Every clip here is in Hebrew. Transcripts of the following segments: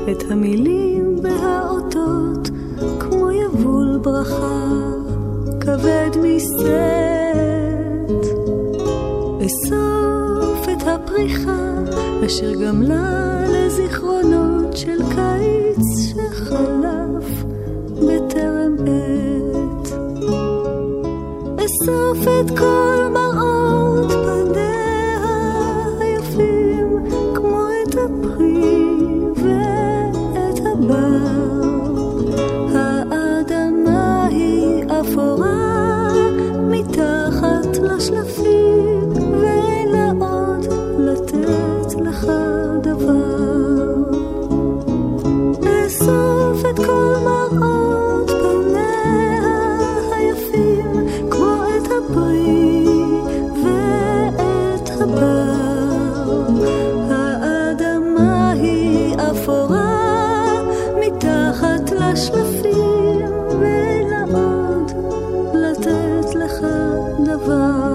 את המילים והאותות כמו יבול ברכה כבד מסת. אסוף את הפריחה אשר גמלה לזיכרונות של קיץ שחלף בטרם עת. אסוף את כל מראות פניה היפים כמו את הפרי ואת הבר. האדמה היא אפורה מתחת לשלפים ואין לה עוד לתת לך דבר. אסוף את כל מראות פניה היפים כמו את הפרי ואת הבר. האדמה היא אפורה מתחת לשלפים ואין לה עוד לתת לך דבר.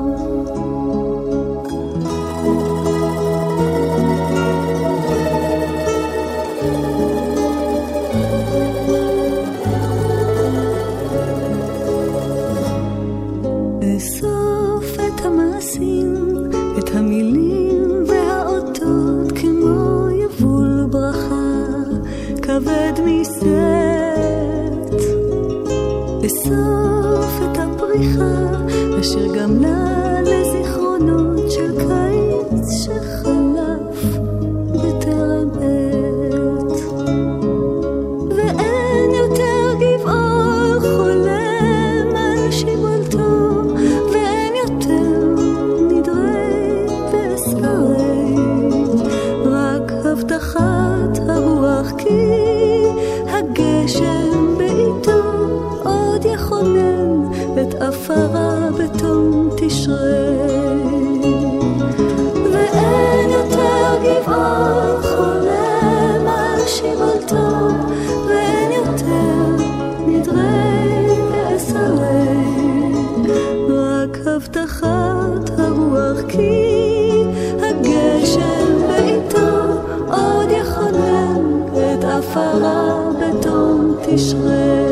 אסוף את המעשים, את המילים והאותות כמו יבול ברכה כבד מסת. אסוף את הפריחה אשר גמלה לזיכרונות של קיץ שחלף בטרם עת. ואין יותר גבעול חולם על שיבולתו, ואין יותר נדרי ואסערי, רק הבטחת הרוח כי הגשם בעיתו עוד יכונן את אפרה בתום תשרי. ואין יותר גבעול חולם על שיבולתו, ואין יותר נדרי ואסערי, רק הבטחת הרוח כי הגשם בעיתו עוד יכונן את אפרה בתום תשרי.